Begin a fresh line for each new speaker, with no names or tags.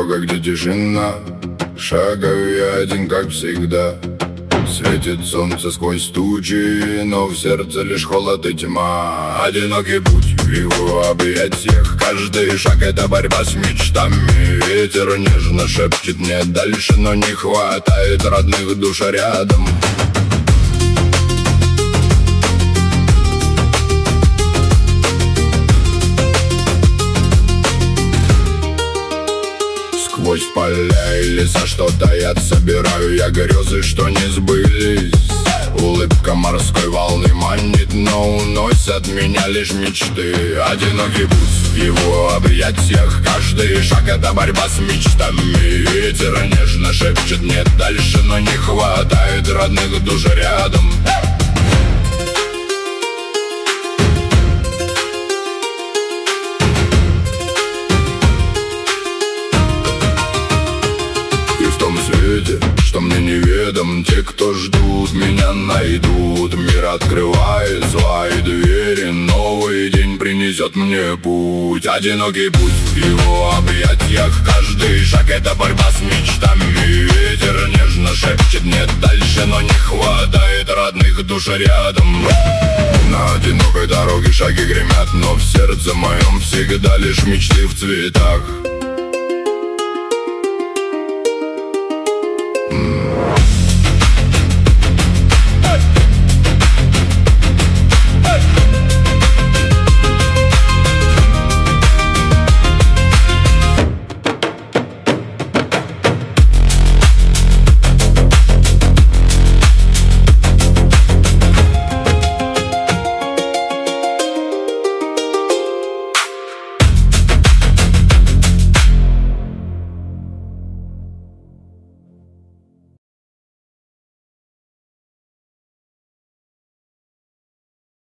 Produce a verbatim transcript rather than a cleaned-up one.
дорога, где тишина. Шагаю я один, как всегда. Светит солнце сквозь тучи, но в сердце лишь холод и тьма. Одинокий путь в его объятиях. Каждый шаг — это борьба с мечтами. Ветер нежно шепчет мне дальше, но не хватает родных душ рядом. Сквозь поля и леса что-то я собираю я грезы, что не сбылись. Улыбка морской волны манит, но уносят меня лишь мечты. Одинокий путь в его объятиях. Каждый шаг — это борьба с мечтами. Ветер нежно шепчет мне дальше, но не хватает родных душ рядом. Что мне неведом, те, кто ждут, меня найдут. Мир открывает свои двери, новый день принесет мне путь. Одинокий путь в его объятиях. Каждый шаг — это борьба с мечтами. Ветер нежно шепчет мне дальше, но не хватает родных душ рядом. На одинокой дороге шаги гремят, но в сердце моем всегда лишь мечты в цветах.